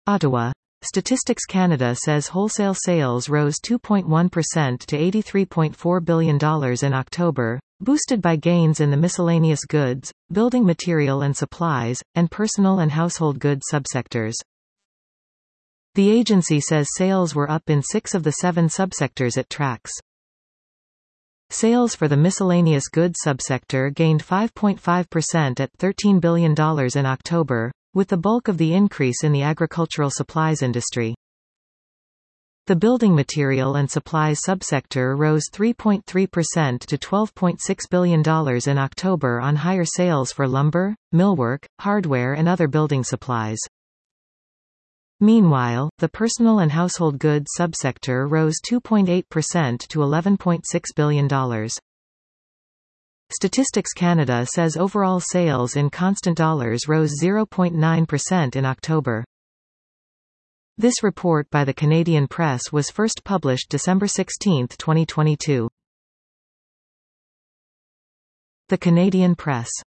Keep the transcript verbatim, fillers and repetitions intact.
Ottawa. Statistics Canada says wholesale sales rose two point one percent to eighty-three point four billion dollars in October, boosted by gains in the miscellaneous goods, building material and supplies, and personal and household goods subsectors. The agency says sales were up in six of the seven subsectors it tracks. Sales for the miscellaneous goods subsector gained five point five percent at thirteen billion dollars in October, with the bulk of the increase in the agricultural supplies industry. The building material and supplies subsector rose three point three percent to twelve point six billion dollars in October on higher sales for lumber, millwork, hardware and other building supplies. Meanwhile, the personal and household goods subsector rose two point eight percent to eleven point six billion dollars. Statistics Canada says overall sales in constant dollars rose zero point nine percent in October. This report by the Canadian Press was first published December sixteenth, twenty twenty-two. The Canadian Press.